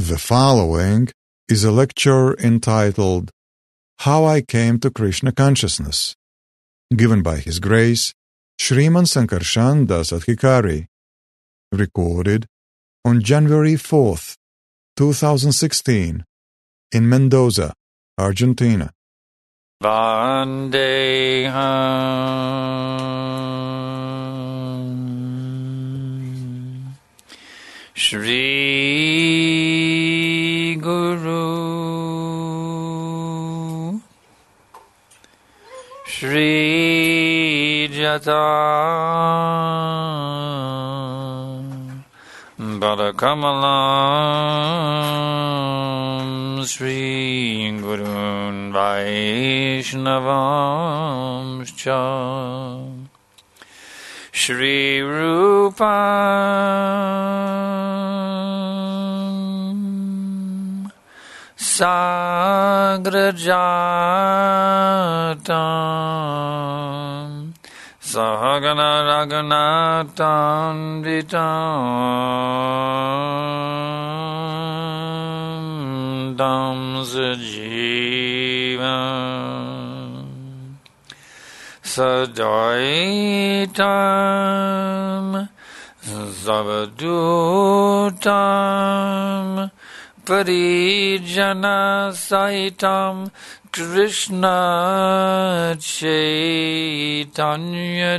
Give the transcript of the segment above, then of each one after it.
The following is a lecture entitled How I Came to Krishna Consciousness, given by His Grace, Sriman Sankarshan Das Adhikari, recorded on January 4th, 2016, in Mendoza, Argentina. Vandeham Shri Guru Shri Jata Badakamalam Shri Gurun Vaishnavam Cha Shri Rupam Sagrajatam Sahagana Raghunatam Vitam Dam Sajivam Sadaitam Zavadutam Parijana Saitam Krishna Chaitanya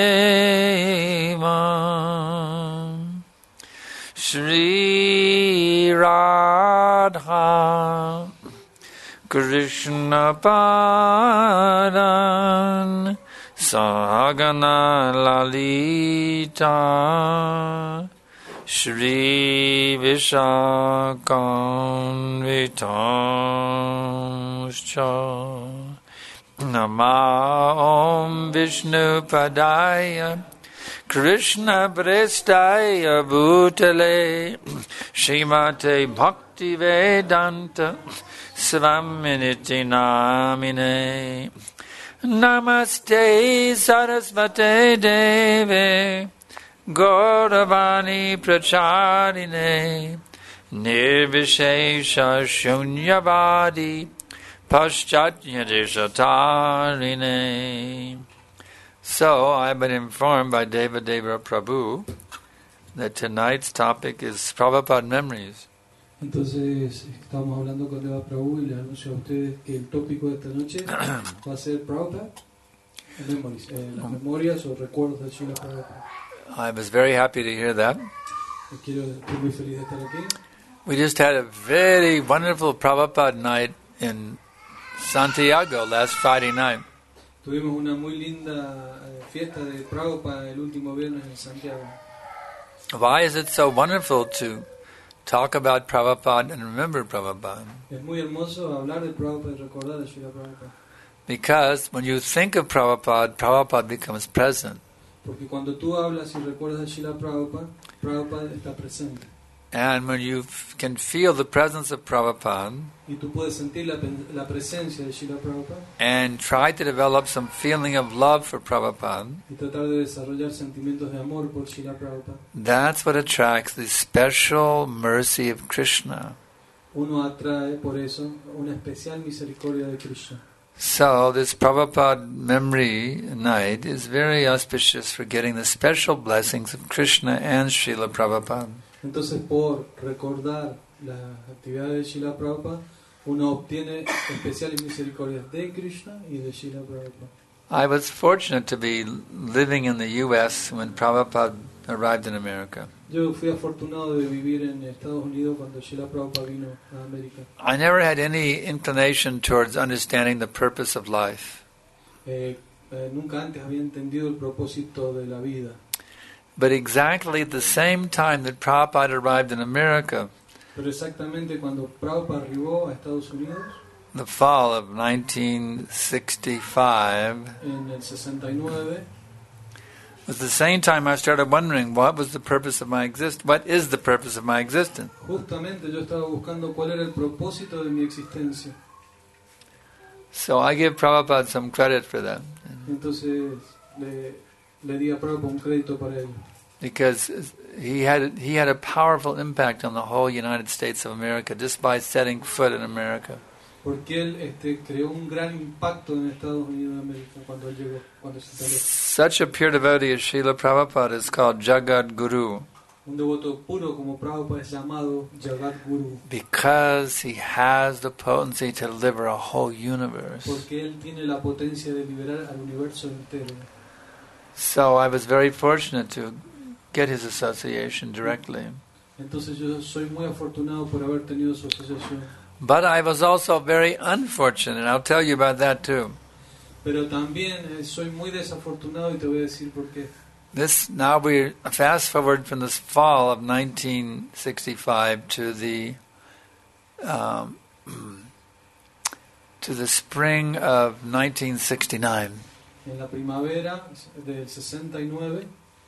Deva Shri Radha Krishna Padan Sahagana Lalita Shri Vishakam Vitamscha Nama Om Vishnu Padaya Krishna Prestaya Bhutale Srimate Bhakti Vedanta Svaminiti Namine Namaste Sarasvate Deve Gauravani Pracharine Nirvishesha Shunyavadi Paschatya Deshatarine. So, I've been informed by Devadeva Prabhu that tonight's topic is Prabhupada memories. Entonces, estamos hablando con Deva Prabhu y les anuncio a ustedes que el tópico de esta noche va a ser Prabhupada Memories, las memorias o recuerdos de Srila Prabhupada. I was very happy to hear that. Estoy muy feliz de estar aquí. We just had a very wonderful Prabhupada night in Santiago last Friday night. Tuvimos una muy linda fiesta de Prabhupada el último viernes en Santiago. Why is it so wonderful to talk about Prabhupada and remember Prabhupada? Es muy hermoso hablar de Prabhupada y recordar a Srila Prabhupada. Because when you think of Prabhupada, Prabhupada becomes present. Porque cuando tú hablas y recuerdas a Srila Prabhupada, Prabhupada está presente. And when you can feel the presence of Prabhupada Y tú puedes sentir la presencia de Srila Prabhupada and try to develop some feeling of love for Prabhupada, y tratar de desarrollar sentimientos de amor por Srila Prabhupada. that's what attracts the special mercy of Krishna. Uno atrae por eso una especial misericordia de Krishna. So this Prabhupada memory night is very auspicious for getting the special blessings of Krishna and Srila Prabhupada. Entonces, por recordar las actividades de Srila Prabhupada, uno obtiene especiales misericordias de Krishna y de Srila Prabhupada. I was fortunate to be living in the U.S. when Prabhupada arrived in America. Yo fui afortunado de vivir en Estados Unidos cuando Srila Prabhupada vino a América. I never had any inclination towards understanding the purpose of life. Nunca antes había entendido el propósito de la vida. But exactly at the same time that Prabhupada arrived in America, Pero exactamente cuando Prabhupada arribó a Estados Unidos, the fall of 1965, en el 69, was the same time I started wondering what was the purpose of my existence. What is the purpose of my existence? justamente yo estaba buscando cuál era el propósito de mi existencia. So I give Prabhupada some credit for that. Entonces le di a Prabhupada un crédito para ello. because he had a powerful impact on the whole United States of America just by setting foot in America. Porque él creó un gran impacto en Estados Unidos de América cuando él llegó, cuando se instaló. Such a pure devotee as Srila Prabhupada is called Jagat Guru. Un devoto puro como Prabhupada es llamado Jagat Guru. Because he has the potency to deliver a whole universe. Porque él tiene la potencia de liberar al universo entero. So I was very fortunate to get his association directly. Entonces yo soy muy afortunado por haber tenido su asociación. But I was also very unfortunate. I'll tell you about that too. Pero también soy muy desafortunado y te voy a decir por qué. Now we fast forward from this fall of 1965 to the spring of 1969. En la primavera del 69.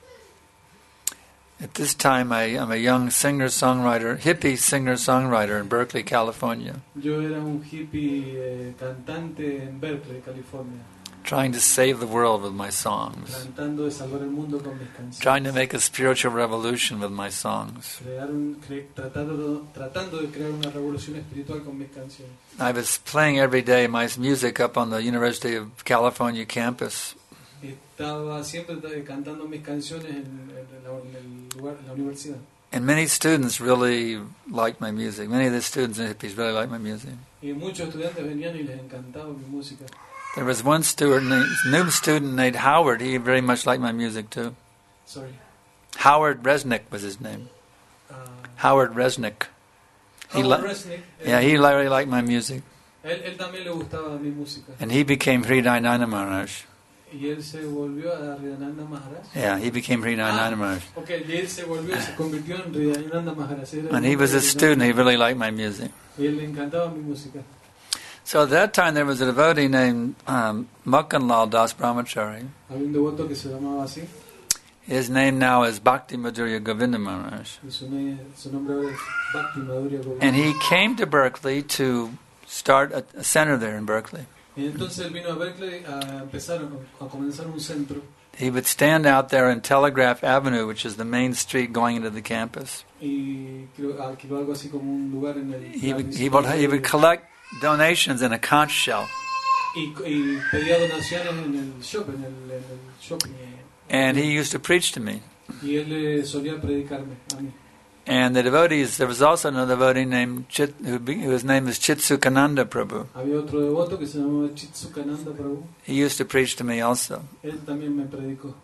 At this time, I'm a young singer-songwriter, hippie singer-songwriter in Berkeley, California. Yo era un hippie cantante en Berkeley, California. Trying to save the world with my songs. Tratando de salvar el mundo con mis canciones. Trying to make a spiritual revolution with my songs. Tratando de crear una revolución espiritual con mis canciones. I was playing every day my music up on the University of California campus. Estaba siempre cantando mis canciones en la universidad. And many students really liked my music. Many of the students and hippies really liked my music. Y muchos estudiantes venían y les encantaba mi música. There was one new student named Howard. He very much liked my music too. Sorry. Howard Resnick was his name. Howard Resnick. Howard Resnick. Yeah, he really liked my music. Él también le gustaba mi música. And he became Hridayananda Maharaj. Y él se volvió a Hridayananda Maharaj. Yeah, he became Hridayananda Maharaj. Okay, y él se convirtió en Hridayananda Maharaj. And he was a student. He really liked my music. Y él le encantaba mi música. So at that time there was a devotee named Makkanlal Das Brahmachari. Había un devoto que se llamaba así. His name now is Bhakti Madhurya Govinda Maharaj. Su nombre ahora es Bhakti Madhurya Govinda. And he came to Berkeley to start a center there in Berkeley. Y entonces él vino a Berkeley a comenzar un centro. He would stand out there in Telegraph Avenue, which is the main street going into the campus. Y alquiló algo así como un lugar en el. He would collect donations in a conch shell. Y pedía donaciones en el shopping. And he used to preach to me. Y él solía predicarme a mí. And the devotees, there was also another devotee named whose name is Chitsukananda Prabhu. Había otro devoto que se llamaba Chitsukananda Prabhu. He used to preach to me also. Él también me predicó.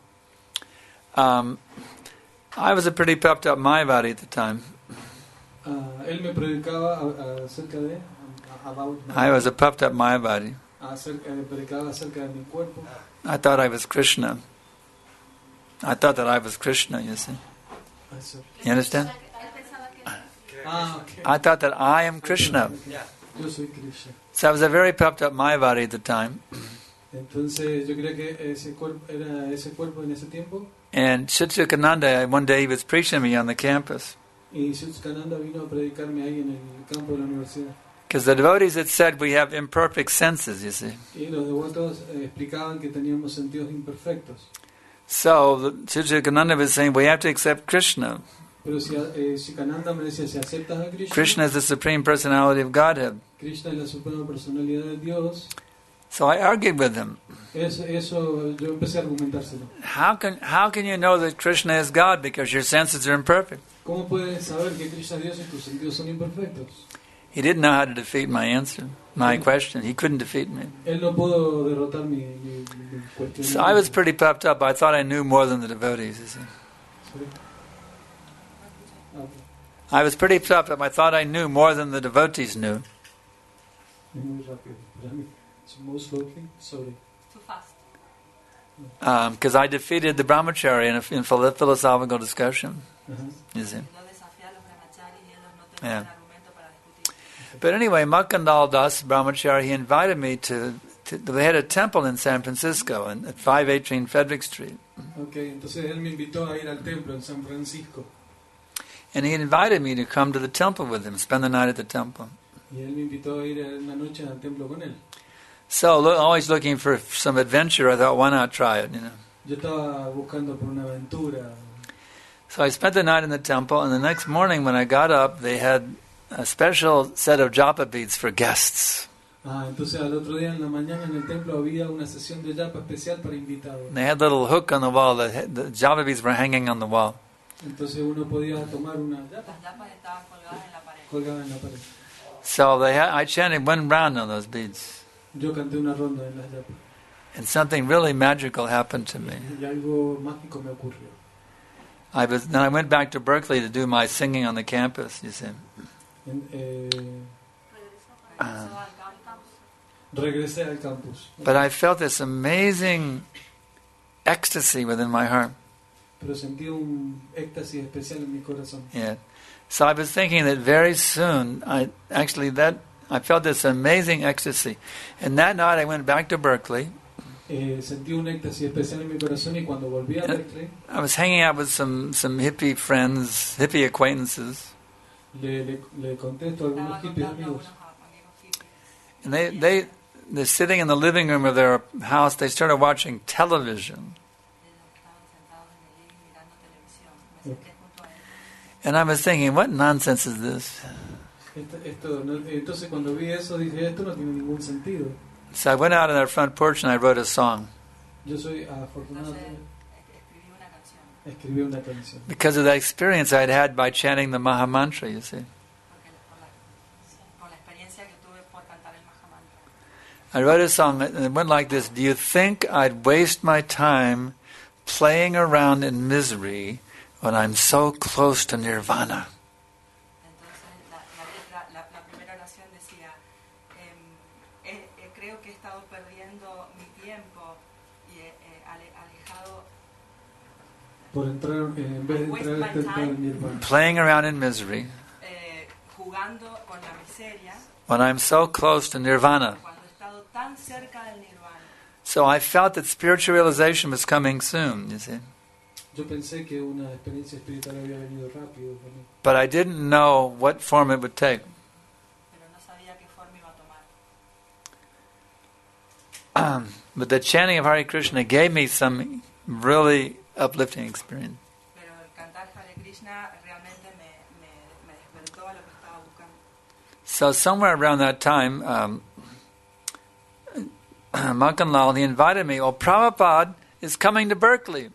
I was a pretty puffed up Mayavadi at the time. Él me predicaba acerca de I was a puffed up Mayavadi. Predicaba acerca de mi cuerpo. I thought I was Krishna. I thought that I was Krishna, you see. You understand? Okay. I thought that I am Krishna. Yo soy Krishna. So I was a very puffed up Mayavadi at the time. Entonces yo creía que ese cuerpo era ese cuerpo en ese tiempo. And Chitsukananda, one day he was preaching to me on the campus. Y Chitsukananda vino a predicarme ahí en el campo de la universidad. Because the devotees had said we have imperfect senses, you see. Y los devotos explicaban que teníamos sentidos imperfectos. So Chitsukananda was saying we have to accept Krishna. Pero si Chitsukananda me decía, si aceptas a Krishna, Krishna is the Supreme Personality of Godhead. Krishna es la suprema personalidad de Dios. So I argued with him. Eso yo empecé a argumentárselo. How can you know that Krishna is God because your senses are imperfect? ¿Cómo puedes saber que Krishna es Dios y tus sentidos son imperfectos? He didn't know how to defeat my question. He couldn't defeat me. Él no pudo derrotar mi cuestión. So I was pretty puffed up. I thought I knew more than the devotees, you see. I was pretty puffed up. I thought I knew more than the devotees knew. More slowly? Sorry. Too fast. Because I defeated the brahmachari in philosophical discussion. You see. Yeah. But anyway, Makkanlal Das Brahmachari, he invited me to they had a temple in San Francisco at 518 Frederick Street. Okay, entonces él me invitó a ir al templo en San Francisco. And he invited me to come to the temple with him, spend the night at the temple. Y él me invitó a ir una noche al templo con él. So, always looking for some adventure, I thought, why not try it, you know? Yo estaba buscando por una aventura. So I spent the night in the temple, and the next morning when I got up, they had a special set of japa beads for guests. Entonces al otro día en la mañana en el templo había una sesión de japa especial para invitados. They had a little hook on the wall. The japa beads were hanging on the wall. Entonces uno podía tomar una japa. Las llamas estaban colgadas en la pared. Colgada en la pared. So I chanted one round on those beads. Yo canté una ronda en las japas. And something really magical happened to me. Y algo mágico me ocurrió. Then I went back to Berkeley to do my singing on the campus, you see. Regresé al campus. But I felt this amazing ecstasy within my heart. Pero sentí un éxtasis especial en mi corazón. Yeah. So I was thinking that very soon, I felt this amazing ecstasy. And that night I went back to Berkeley. Sentí un éxtasis especial en mi corazón y cuando volví a Berkeley, I was hanging out with some hippie friends, hippie acquaintances. Le conté esto a algunos hippies amigos. And they're sitting in the living room of their house. They started watching television. And I was thinking, what nonsense is this? Entonces cuando vi eso dije, esto no tiene ningún sentido. So I went out on their front porch and I wrote a song. Yo soy afortunado. Escribí una canción. Because of that experience I'd had by chanting the Maha Mantra, you see. I wrote a song and it went like this: do you think I'd waste my time playing around in misery when I'm so close to nirvana? Playing around in misery when I'm so close to nirvana. So I felt that spiritual realization was coming soon, you see. But I didn't know what form it would take. But the chanting of Hare Krishna gave me some really uplifting experience. So somewhere around that time, Makan Lal, he invited me. Well, Prabhupada is coming to Berkeley.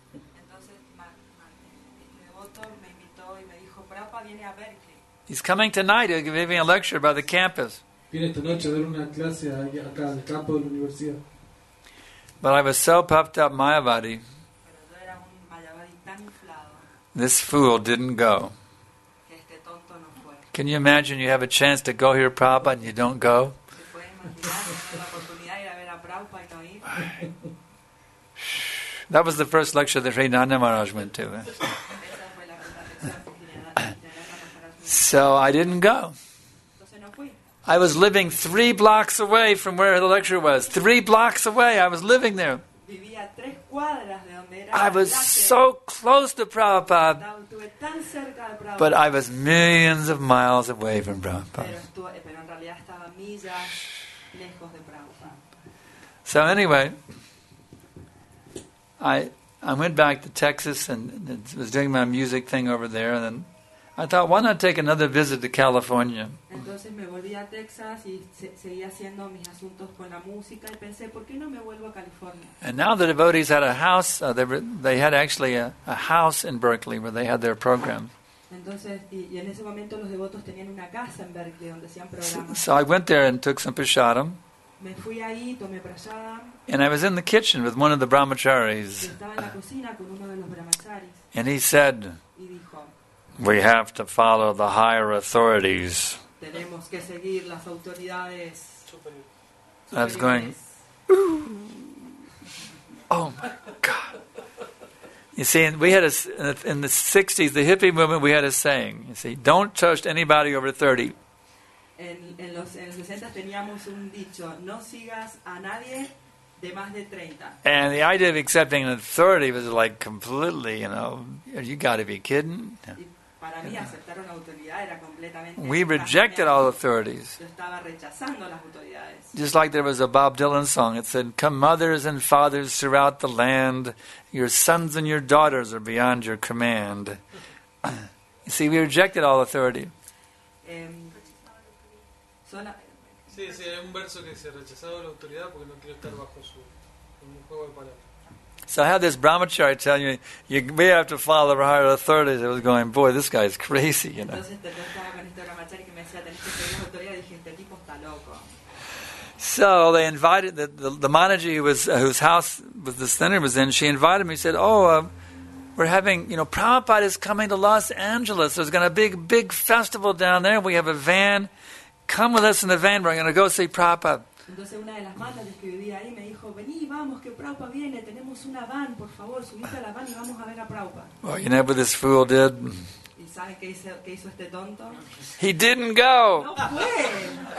He's coming tonight to give me a lecture about the campus. But I was so puffed up, Mayavadi. This fool didn't go. Can you imagine you have a chance to go here, Prabhupada, and you don't go? That was the first lecture that Sri Nanda Maharaj went to. So I didn't go. I was living 3 blocks away from where the lecture was. 3 blocks away, I was living there. I was so close to Prabhupada, but I was millions of miles away from Prabhupada. So anyway, I went back to Texas and was doing my music thing over there, and then I thought, why not take another visit to California? Entonces me volví a Texas y seguía haciendo mis asuntos con la música y pensé, ¿por qué no me vuelvo a California? And now the devotees had a house. They had actually a house in Berkeley where they had their programs. Entonces, y en ese momento los devotos tenían una casa en Berkeley donde hacían programas. So I went there and took some prasadam. Me fui ahí, tomé prasadam. And I was in the kitchen with one of the brahmacharis. Estaba en la cocina con uno de los brahmacharis. And he said, y dijo, we have to follow the higher authorities. Tenemos que seguir las autoridades superiores. I was going, ooh. Oh my God. You see, we had in the 60s, the hippie movement, we had a saying. You see, don't trust anybody over 30. En los 60 teníamos un dicho, no sigas a nadie de más de 30. And the idea of accepting an authority was like completely, you got to be kidding. Y Para mí aceptar una autoridad era completamente... We rejected all authorities. Yo estaba rechazando las autoridades. Just like there was a Bob Dylan song, it said, "Come mothers and fathers throughout the land, your sons and your daughters are beyond your command." You see, we rejected all authority. Sí, hay un verso que dice, rechazado la autoridad porque no quiero estar bajo un juego de palabras. So I had this brahmachari telling me, we have to follow the higher authorities. I was going, boy, this guy's crazy, you know. Entonces yo estaba con este brahmachari que me decía, tenés que seguir las autoridades, y dije, este tipo está loco. So they invited the Manaji whose house the center was in. She invited me. Said, we're having, Prabhupada is coming to Los Angeles. There's going to be a big festival down there. We have a van. Come with us in the van. We're going to go see Prabhupada." Entonces una de las mandas que vivía ahí me dijo, vení, vamos, que Prabhupada viene, tenemos una van, por favor, subite a la van y vamos a ver a Prabhupada. Well, you know what this fool did? ¿Y saben qué hizo este tonto? He didn't go. No fue.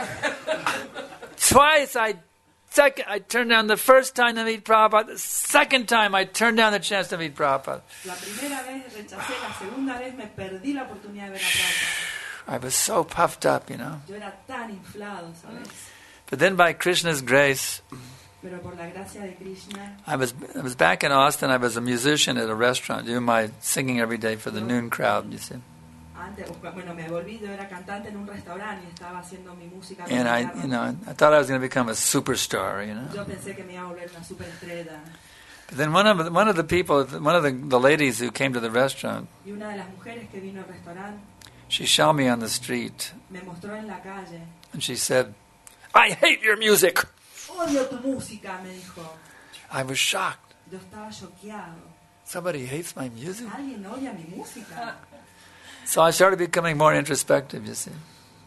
Twice I turned down the first time to meet Prabhupada. The second time I turned down the chance to meet Prabhupada. La primera vez rechacé, la segunda vez me perdí la oportunidad de ver a Prabhupada. I was so puffed up, Yo era tan inflado, ¿sabes? But then by Krishna's grace, Pero por la gracia de Krishna, I was back in Austin. I was a musician at a restaurant doing my singing every day for the noon crowd, you see. Me volví, yo era cantante en un restaurante y estaba haciendo mi música. And I thought I was going to become a superstar, Yo pensé que me iba a volver una superestrella. But then one of the ladies who came to the restaurant, Y una de las mujeres que vino al restaurante, she saw me on the street, me mostró en la calle. and she said, "I hate your music." Odio tu música, me dijo. I was shocked. Yo estaba choqueado. Somebody hates my music? ¿Alguien odia mi música? So I started becoming more introspective, you see.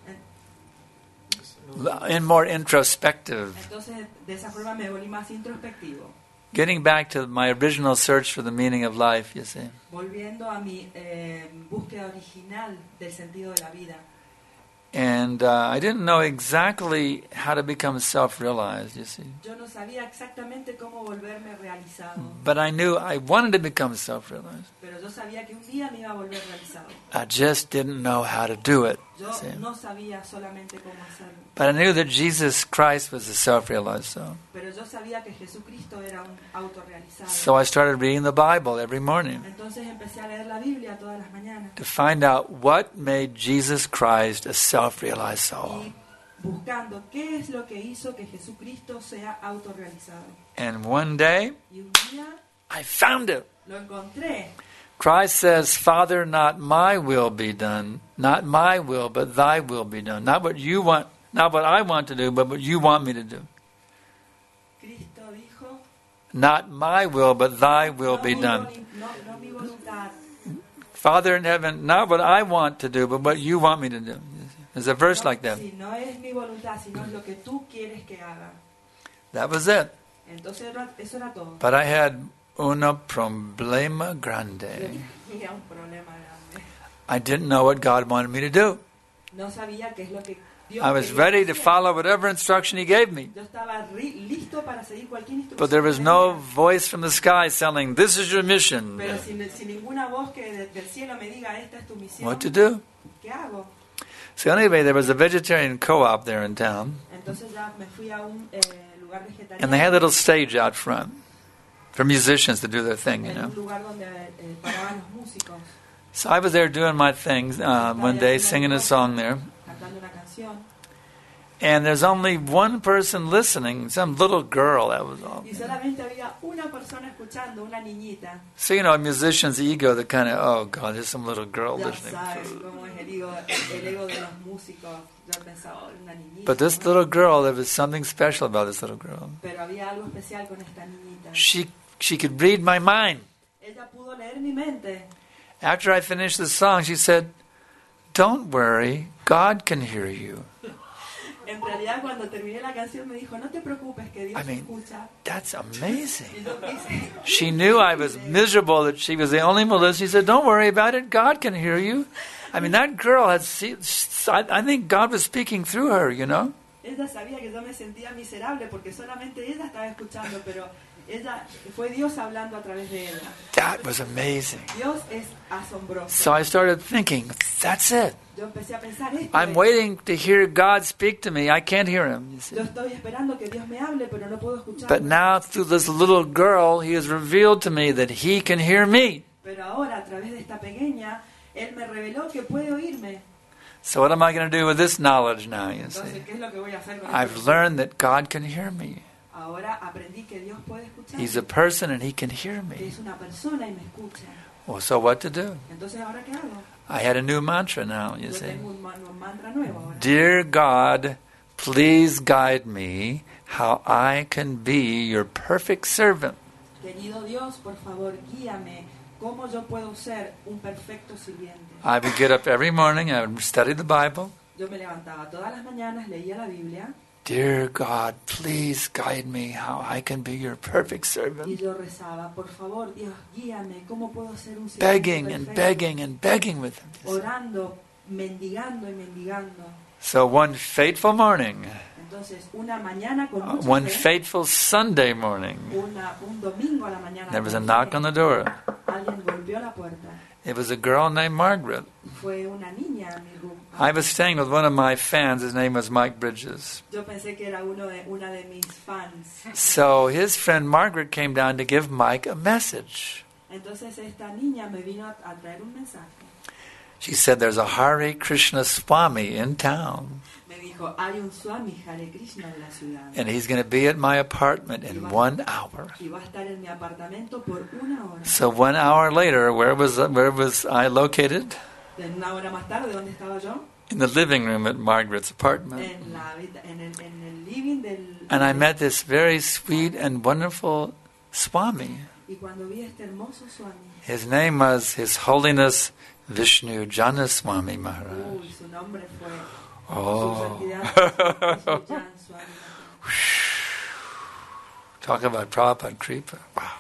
More introspective. Entonces, de esa forma me volví más introspectivo. Getting back to my original search for the meaning of life, you see. Volviendo a mi búsqueda original del sentido de la vida. And I didn't know exactly how to become self-realized, you see. Yo no sabía exactamente cómo volverme realizado. But I knew I wanted to become self-realized. Pero yo sabía que un día me iba a volver realizado. I just didn't know how to do it. Yo no sabía solamente cómo hacerlo. But I knew that Jesus Christ was a self-realized soul. Pero yo sabía que Jesucristo era un autorrealizado. So I started reading the Bible every morning Entonces empecé a leer la Biblia todas las mañanas. to find out what made Jesus Christ a self-realized soul. Y buscando qué es lo que hizo que Jesucristo sea autorrealizado. And one day, Y un día I found it. lo encontré. Christ says, "Father, not my will be done, not my will, but thy will be done." Not what you want, not what I want to do, but what you want me to do. Cristo dijo, Not my will, but thy will be done. No mi voluntad. Father in heaven, not what I want to do, but what you want me to do. There's a verse like that. Sí, no es mi voluntad, sino es lo que tú quieres que haga. That was it. Entonces eso era todo. But I had un problema grande. Tenía un problema grande. I didn't know what God wanted me to do. No sabía qué es lo que Dios I was quería ready to hacer. follow whatever instruction He gave me. Yo estaba listo para seguir cualquier instrucción. But there was que no me diera. voice from the sky telling, "This is your mission." Pero sin ninguna voz que del cielo me diga, esta es tu misión. What to do? ¿Qué hago? So anyway, there was a vegetarian co-op there in town, Entonces ya me fui a un lugar vegetariano. and they had a little stage out front for musicians to do their thing, you En know. un lugar donde paraban los músicos So I was there doing my thing one day, singing a song there, cantando una canción. and there's only one person listening, some little girl, that was all. Y solamente había una persona escuchando, una niñita. So, a musician's ego, the kind of, oh God, there's some little girl Ya listening. sabes cómo es el ego de los músicos. Yo pensaba, oh, una niñita. But this little girl, there was something special about this little girl. Pero había algo especial con esta niñita. She could read my mind. Ella pudo leer mi mente. After I finished the song, she said, "Don't worry, God can hear you." En realidad, cuando terminé la canción, me dijo, no te preocupes, que Dios escucha. That's amazing. Y yo quise, She knew I was miserable, that she was the only molest. She said, "Don't worry about it, God can hear you." I mean, that girl had, I think God was speaking through her, ella sabía que yo me sentía miserable porque solamente ella estaba escuchando, pero Fue Dios hablando a través de ella. That was amazing. Dios es asombroso. So I started thinking, that's it. Yo empecé a pensar esto. I'm waiting to hear God speak to me. I can't hear him. You see. Yo estoy esperando que Dios me hable, pero no puedo escuchar. But now through this little girl, he has revealed to me that he can hear me. Pero ahora, a través de esta pequeña, Él me reveló que puede oírme. So what am I going to do with this knowledge now, you see? Entonces, ¿qué es lo que voy a hacer con I've esto? learned that God can hear me. Ahora aprendí que Dios puede escuchar. He's a person and he can hear Que me. es una persona y me escucha. Well, so what to do? Entonces, ¿ahora qué hago? I had a new mantra now, you Yo see. tengo un mantra nuevo ahora. Dear God, please guide me how I can be your perfect servant. Querido Dios, por favor, guíame. ¿Cómo yo puedo ser un perfecto sirviente? I would get up every morning, I would study the Bible. Yo me levantaba todas las mañanas, leía la Biblia Dear God, please guide me how I can be your perfect y servant. yo rezaba, por favor, Dios, guíame. ¿Cómo puedo ser un sirviente Begging and perfecto? begging and begging with him. Orando, mendigando y mendigando. So one fateful morning, Entonces, una mañana con mucha one fe, fateful Sunday morning, un domingo a la mañana, there was a con knock fe, on the door. alguien golpeó la puerta. It was a girl named Margaret. Fue una niña a mi room. I was staying with one of my fans. His name was Mike Bridges. Yo pensé que era una de mis fans. So his friend Margaret came down to give Mike a message. Entonces esta niña me vino a traer un mensaje. She said, there's a Hare Krishna Swami in town, Me dijo, hay un Swami Hare Krishna en la ciudad. and he's going to be at my apartment in 1 hour. Y va a estar en mi apartamento por una hora. So 1 hour later, where was I located? En una hora más tarde, ¿dónde estaba yo? In the living room at Margaret's apartment. En el living del... And I met this very sweet and wonderful Swami. Y cuando vi a este hermoso Swami, His name was His Holiness Vishnu Janaswami Maharaj. uy, su nombre fue su Oh. santidad Vishnu Jan Swami. Talk about Prabhupada Kripa. Wow.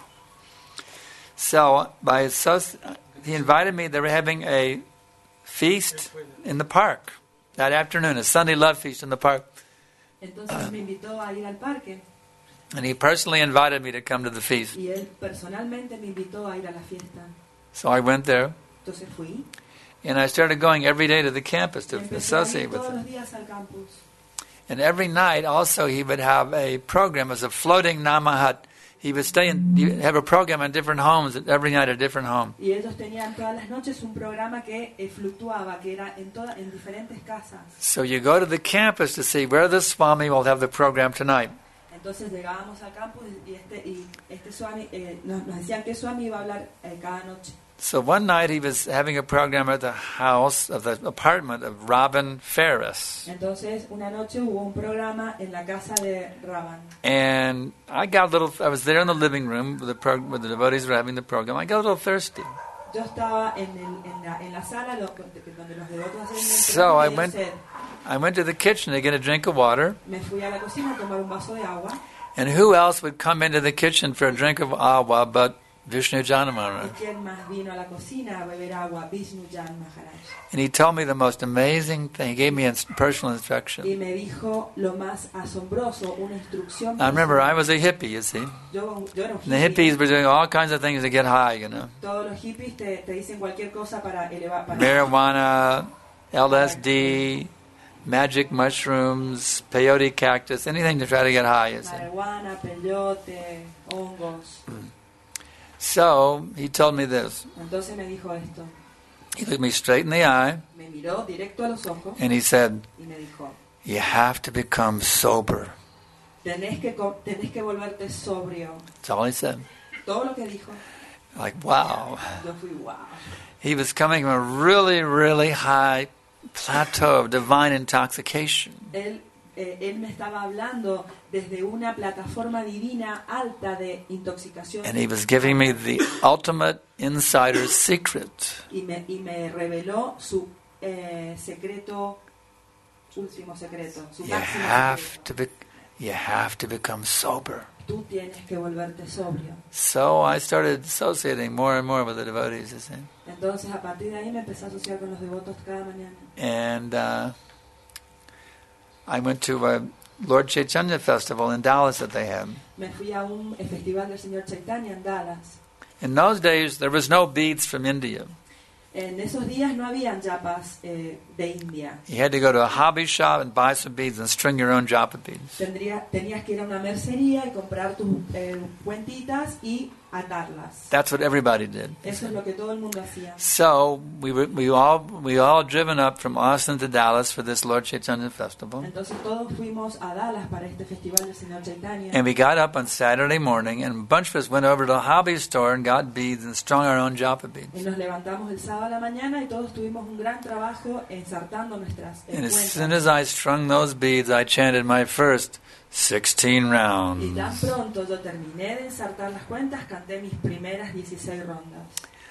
So, he invited me. They were having a feast in the park that afternoon, a Sunday love feast in the park. Entonces me invitó a ir al parque And he personally invited me to come to the feast. y él personalmente me invitó a ir a la fiesta. So I went there, Entonces fui and I started going every day to the campus to y empecé a associate ir with todos him. los días al campus. And every night also he would have a program as a floating Namahat. He would have a program in different homes, every night a different home. Y ellos tenían todas las noches un programa que fluctuaba, que era en diferentes casas. So you go to the campus to see where the Swami will have the program tonight. Entonces llegábamos al campus y este Swami, nos decían que Swami iba a hablar cada noche. So one night he was having a program at the house, of the apartment of Robin Ferris. Entonces una noche hubo un programa en la casa de Raban. And I was there in the living room where the devotees were having the program. I got a little thirsty. Yo estaba en la sala donde los devotos hacían el So I programa y me dio sed. I went to the kitchen to get a drink of water. Me fui a la cocina a tomar un vaso de agua. And who else would come into the kitchen for a drink of agua but Vishnu Jana ¿Y Maharaj? quién más vino a la cocina a beber agua? Vishnu Jan Maharaj. And he told me the most amazing thing. He gave me personal Y instruction. me dijo lo más asombroso, una instrucción. I remember I personal. was a hippie, you see. Yo era un And the hippie. hippies were doing all kinds of things to get high, you know. Todos los hippies te dicen cualquier cosa para elevar. Marijuana, LSD, magic mushrooms, peyote cactus, anything to try to get high, you see. Marihuana, peyote, hongos. So he told me this. Entonces me dijo esto. He looked me straight in the eye Me miró directo a los ojos and he said, y me dijo, you have to become sober. tenés que volverte sobrio. That's all he said. Todo lo que dijo, Like, wow. yo fui wow. He was coming from a really, really high plateau of divine intoxication. Él me estaba hablando desde una plataforma divina alta de intoxicación. And he was giving me the ultimate insider's secret. Y me reveló su secreto, último secreto, su You máximo have secreto. you have to become sober. Tú tienes que volverte sobrio. So I started associating more and more with the devotees, you see. Entonces a partir de ahí me empecé a asociar con los devotos cada mañana. And I went to Lord Chaitanya festival in Dallas that they had. Me fui a un festival del Señor Chaitanya en Dallas. In those days, there was no beads from India. En esos días no habían yapas de India. You had to go to a hobby shop and buy some beads and string your own japa beads. Tenías que ir a una mercería y comprar tus cuentitas y atarlas. That's what everybody did. Eso es lo que todo el mundo hacía. So we all driven up from Austin to Dallas for this Lord Chaitanya festival. Entonces todos fuimos a Dallas para este festival del Señor Chaitanya. And we got up on Saturday morning, and a bunch of us went over to a hobby store and got beads and strung our own japa Y beads. nos levantamos el sábado a la mañana y todos tuvimos un gran trabajo ensartando nuestras And as cuentas. soon as I strung those beads, I chanted my first 16 Y tan rounds. pronto yo terminé de ensartar las cuentas, canté mis primeras 16 rondas.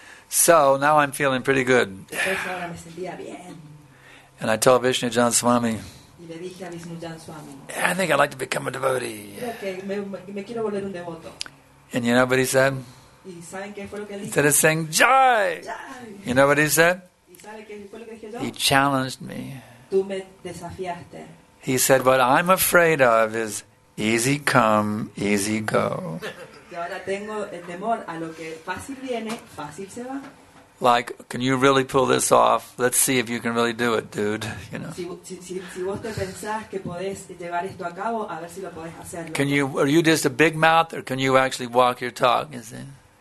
So now I'm feeling pretty good. Entonces ahora me sentía bien. And I told Vishnu Jan Swami, Y le dije a Vishnujan Swami, I think I'd like to become a devotee. creo que me quiero volver un devoto. And you know what he said? ¿Y saben qué fue lo que él dijo? Instead of saying Jai, ¡Yay! you know what he said? ¿Y saben qué fue lo que dije yo? He challenged me. Tú me desafiaste. He said, what I'm afraid of is easy come, easy go. Y ahora tengo el temor a lo que fácil viene, fácil se va. Like, can you really pull this off? Let's see if you can really do it, dude. You know. Si vos te pensás que podés llevar esto a cabo, a ver si lo podés hacer. Are you just a big mouth, or can you actually walk your talk? You see?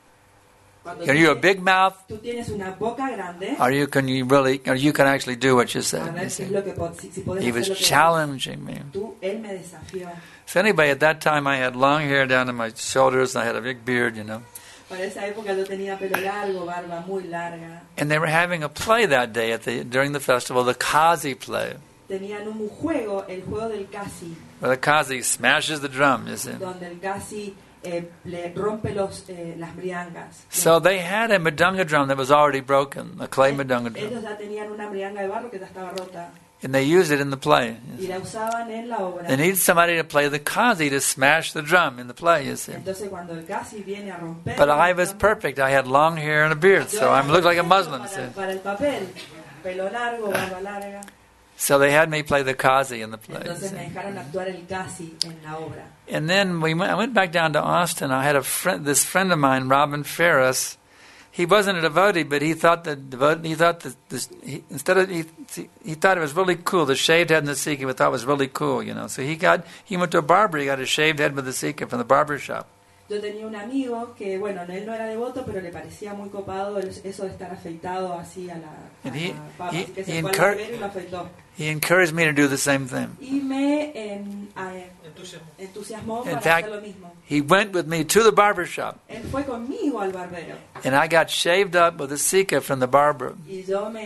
Cuando Are you a big mouth? tú tienes una boca grande, Or you can actually do what you a said? ver You si es see? lo que si podés He hacer was lo que challenging me. él me desafió. So anyway, at that time I had long hair down to my shoulders, and I had a big beard, you know. Para esa época yo tenía pelo largo, barba muy larga. And they were having a play that day during the festival, the Kazi play, Tenían un juego, el juego del Kasi, where the Kazi smashes the drum, you see. donde el Kasi le rompe las briangas. So they had a Madunga drum that was already broken, a clay Madunga drum. Ellos ya tenían una brianga de barro que ya estaba rota And they used it in the play. y la usaban en la obra. They needed somebody to play the Kazi to smash the drum in the play, you see. Entonces cuando el Kasi viene a romper, But I was perfect. I had long hair and a beard, so I looked like a Muslim. See. Para el papel, pelo largo, barba larga. So they had me play the Kazi in the play. you Entonces me see. dejaron actuar el Kasi en la obra. And then I went back down to Austin. I had this friend of mine, Robin Ferris. He wasn't a devotee, but he thought he thought it was really cool. The shaved head and the sikh, he thought it was really cool, you know. So he went to a barber. He got a shaved head with a sikh from the barber shop. Yo tenía un amigo que, bueno, él no era devoto, pero le parecía muy copado eso de estar afeitado así a la papa. Así que se fue al barbero y lo afeitó. He encouraged me to do the same thing. Y me entusiasmó In para fact, hacer lo mismo. he went with me to the barber shop, Él fue conmigo al barbero. and I got shaved up with a sikha from the barber. Y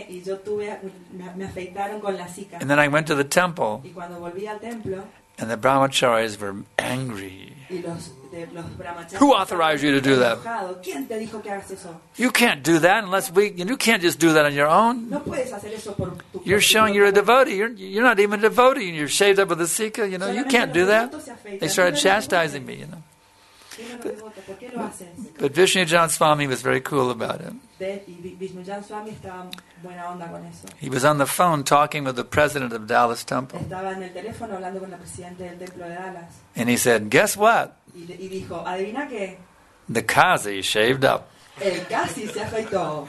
me afeitaron con la cica. And then I went to the temple, Y cuando volví al templo, and the brahmacharis were angry. y los brahmacharis Who authorized you to do that? enojados. ¿Quién te dijo que hagas eso? You can't do that unless you can't just do that on your own. No puedes hacer eso por tu You're showing you're a devotee. You're not even a devotee, and you're shaved up with a sikha. You know, you can't do that. They started chastising me, you know. ¿Por qué lo haces? But Vishnu Jan Swami was very cool about it. Y Vishnujan Swami estaba buena onda con eso. He was on the phone talking with the president of Dallas Temple, Estaba en el teléfono hablando con la presidenta del templo de Dallas. and he said, "Guess what? Y dijo, adivina qué, The Kazi shaved up." el Kasi se afeitó.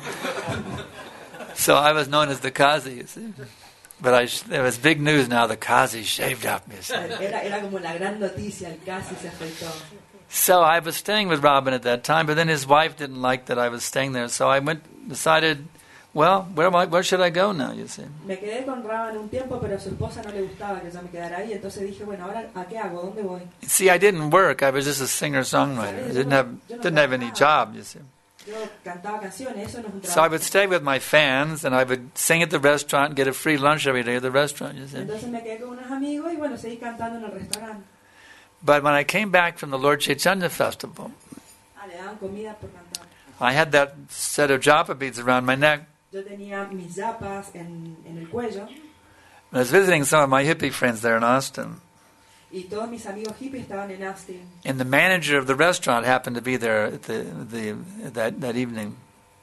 So I was known as the Kazi, you see. But there was big news now. The Kazi shaved up, you see. Era como la gran noticia, el Kasi se afeitó. So I was staying with Robin at that time, but then his wife didn't like that I was staying there. So I decided, well, where should I go now, you see? Me quedé con Raban un tiempo, pero a su esposa no le gustaba que yo me quedara ahí. Entonces dije, bueno, ahora ¿a qué hago? ¿Dónde voy? See, I didn't work. I was just a singer-songwriter. I didn't have any job, you see. Yo cantaba canciones, eso no es un So I trabajo. would stay with my fans, and I would sing at the restaurant and get a free lunch every day at the restaurant, you see. Entonces me quedé con unos amigos y bueno, seguí cantando en el restaurante. But when I came back from the Lord Chaitanya festival, Le daban comida por cantar. I had that set of japa beads around my neck. Yo tenía mis zapas en el cuello I was visiting some of my hippie friends there in Austin, y todos mis amigos hippies estaban en Austin. and the manager of the restaurant happened to be there at that evening.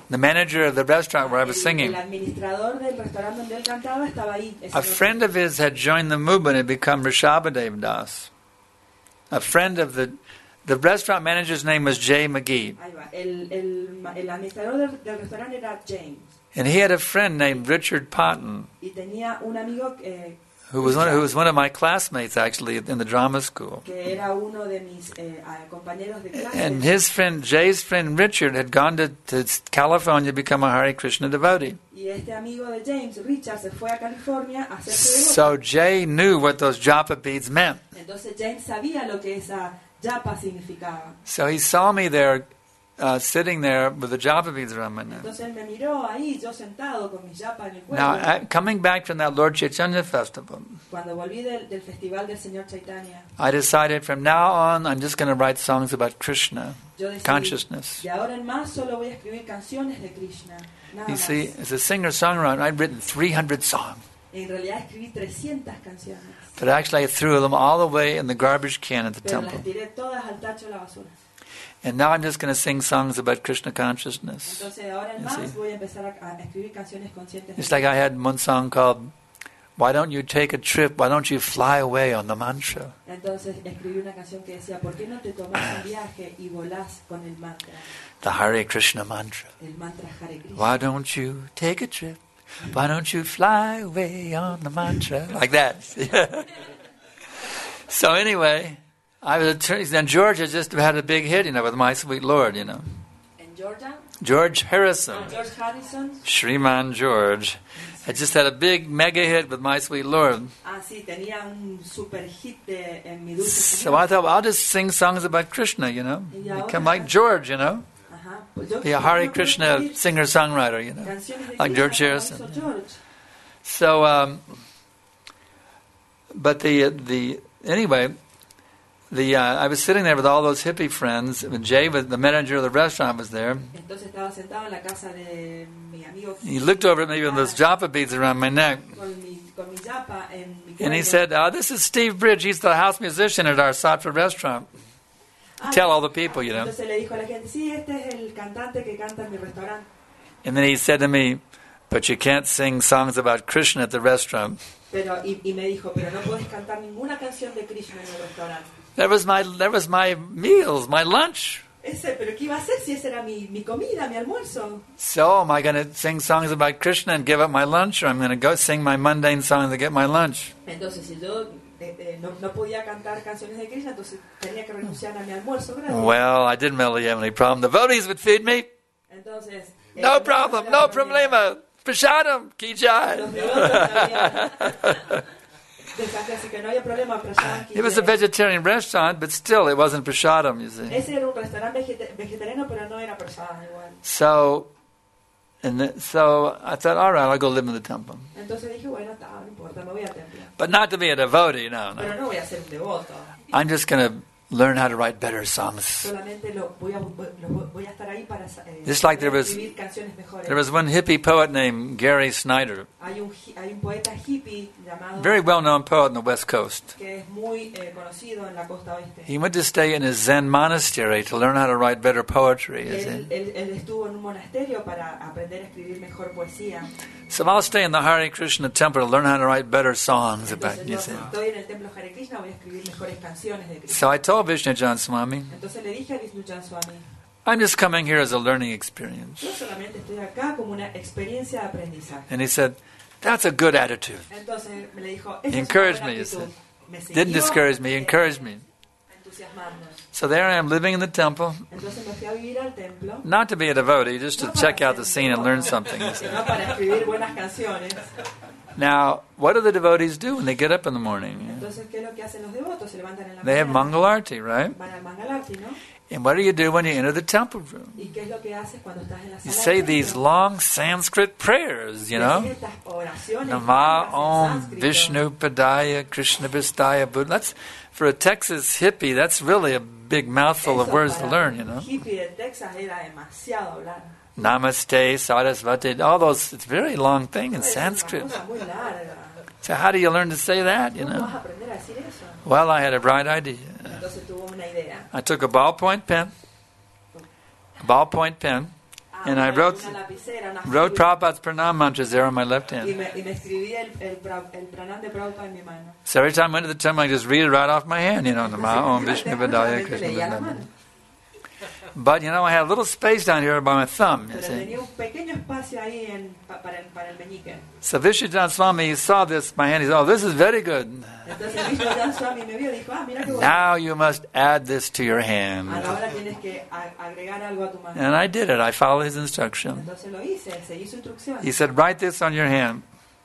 The manager of the restaurant where I was singing. El administrador del restaurante donde él cantaba estaba ahí. A friend of his had joined the movement and become Rishabhadev Das. A friend of the restaurant manager's name was Jay McGee. Ahí va. El administrador del restaurante era James. And he had a friend named Richard Patton, Y tenía un amigo who was one of my classmates actually in the drama school. que era uno de mis compañeros de clase. And his friend, Jay's friend Richard, had gone to California to become a Hare Krishna devotee. Y este amigo de James, Richard, se fue a California a hacerse devoto. So Jay knew what those japa beads meant. Entonces James sabía lo que esa japa significaba. So he saw me there, sitting there with the japa beads around my neck. Entonces él me miró ahí, yo sentado con mi japa en el cuello. Now, coming back from that Lord Chaitanya festival, Cuando volví del festival del Señor Chaitanya, I decided from now on I'm just going to write songs about Krishna, yo decidí, consciousness. de ahora en más solo voy a escribir canciones de Krishna. Nada You más. see, as a singer-songwriter, I'd written 300 songs. En realidad escribí 300 canciones, But actually I threw them all away in the garbage can at the pero temple. las tiré todas al tacho de la basura. And now I'm just going to sing songs about Krishna consciousness. Entonces de ahora en You más see. voy a empezar a escribir canciones conscientes. It's like I had one song called, Why Don't You Take a Trip? Why Don't You Fly Away on the Mantra? Entonces escribí una canción que decía, ¿por qué no te tomas un viaje y volás con el mantra? The Hare Krishna mantra. El mantra Hare Krishna. Why don't you take a trip? Why don't you fly away on the mantra? Like that. So anyway, I was then George had just had a big hit, with My Sweet Lord, En Georgia, George Harrison, George Harrison. Shriman George, had just had a big mega hit with My Sweet Lord. Ah, sí, tenía un super hit en Mi Dulce So Señor. I thought, I'll just sing songs about Krishna, Become like George, Ajá. Pues yo Be a Hare yo Krishna escribí singer-songwriter, canciones de like Krishna George como Harrison. hizo George. So, but I was sitting there with all those hippie friends. Jay, the manager of the restaurant, was there. Entonces estaba sentado en la casa de mi amigo He looked over at me with those japa beads around my neck. con mi japa en mi And he cuello. said, this is Steve Bridge. He's the house musician at our Sattva restaurant. Ah, Tell all the people, Entonces le dijo a la gente, sí, este es el cantante que canta en mi restaurante. And then he said to me, but you can't sing songs about Krishna at the restaurant. Pero, y me dijo, pero no puedes cantar ninguna canción de Krishna en el restaurante. That was my meals, my lunch. Pero ¿qué iba a hacer si esa era mi comida, mi almuerzo? So am I going to sing songs about Krishna and give up my lunch, or I'm going to go sing my mundane songs to get my lunch? Entonces, si yo no podía cantar canciones de Krishna, entonces tenía que renunciar a mi almuerzo gratis. Well, I didn't really have any problem. The devotees would feed me. Entonces, No problem, no problema. Prashadam, ki jai. Los devotos sabían de Sangre, así que no había problema. Prashadam, It was a vegetarian restaurant, but still it wasn't prashadam, you see. Ese era un restaurante vegetariano, pero no era prashadam igual. So I thought, all right, I'll go live in the temple. Entonces dije, bueno, está, no importa, me voy al templo. But not to be a devotee, no. Pero no voy a ser un devoto. I'm just going to learn how to write better songs. Solamente voy a estar ahí para Just like there was- escribir canciones mejores. There was one hippie poet named Gary Snyder, Hay un poeta hippie llamado very well-known poet on the West Coast. que es muy conocido en la costa oeste. He went to stay in his Zen monastery to learn how to write better poetry. You see. Él estuvo en un monasterio para aprender a escribir mejor poesía. So I'll stay in the Hare Krishna temple to learn how to write better songs about Entonces you yo see. estoy en el templo Hare Krishna, voy a escribir mejores canciones de Krishna. So I told Vishnu Jan Swami, Entonces le dije a Vishnuchan Swami, I'm just coming here as a learning experience. yo solamente estoy acá como una experiencia de aprendizaje. And he said, that's a good attitude. Entonces me le dijo, esa Encouraged es una me, buena you actitud. Me Didn't siguió, discourage me, encouraged me. entusiasmándonos. So there I am living in the temple, Entonces me fui a vivir al templo. not to be a devotee, just to No check para out ser the scene and devoto, learn something. You see. sino para escribir buenas canciones. Now, what do the devotees do when they get up in the morning? Entonces, ¿qué es lo que hacen los devotos? Se levantan en la They have mañana, Mangalarti, right? van al Mangalarti, ¿no? And what do you do when you enter the temple room? ¿Y qué es lo que haces cuando estás en la You sala say del these templo? long Sanskrit prayers, you know? Decir estas oraciones Nama largas en Om sánscrito. Vishnu Padaya Krishna Vistaya Buddha. That's, for a Texas hippie, that's really a big mouthful of Eso words to para learn, un you know? hippie de Texas era demasiado hablar. Namaste, Sarasvati, all those, it's a very long thing in Es una Sanskrit. cosa muy larga. So how do you learn to say that, you ¿Cómo know? vas a aprender a decir eso? Well, I had a bright idea. Entonces tuvo una idea. I took a ballpoint pen, And I wrote Prabhupada's pranam mantras there on my left hand. So every time I went to the temple, I just read it right off my hand, Namo Om Vishnu Padaya Krishna Vrindavan. But, I had a little space down here by my thumb. You see. So Vishuddhana Swami saw this, my hand, he said, oh, this is very good. Now you must add this to your hand. And I did it. I followed his instruction. He said, write this on your hand.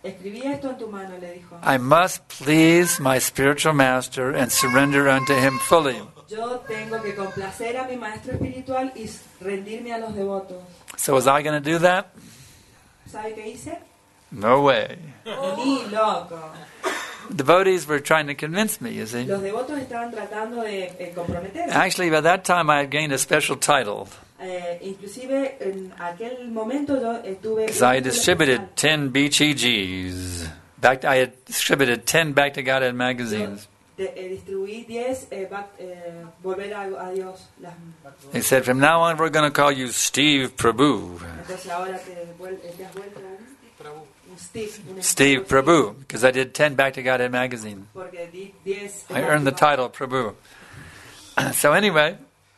I must please my spiritual master and surrender unto him fully. Yo tengo que complacer a mi maestro espiritual y rendirme a los devotos. So was I going to do that? ¿Sabe qué hice? No way. Ni loco. Devotees were trying to convince me, you see. Los devotos estaban tratando de comprometerme. Actually, by that time, I had gained a special title. Inclusive, en aquel momento yo tuve... Because I had distributed 10 BTGs. I had distributed 10 Back to Godhead magazines. Distribuí 10 Volver a Dios. They said, from now on, we're going to call you Steve Prabhu. Entonces ahora te has vuelto un Steve Prabhu, because I did 10 Back to Godhead magazine. I earned the title Prabhu. So anyway,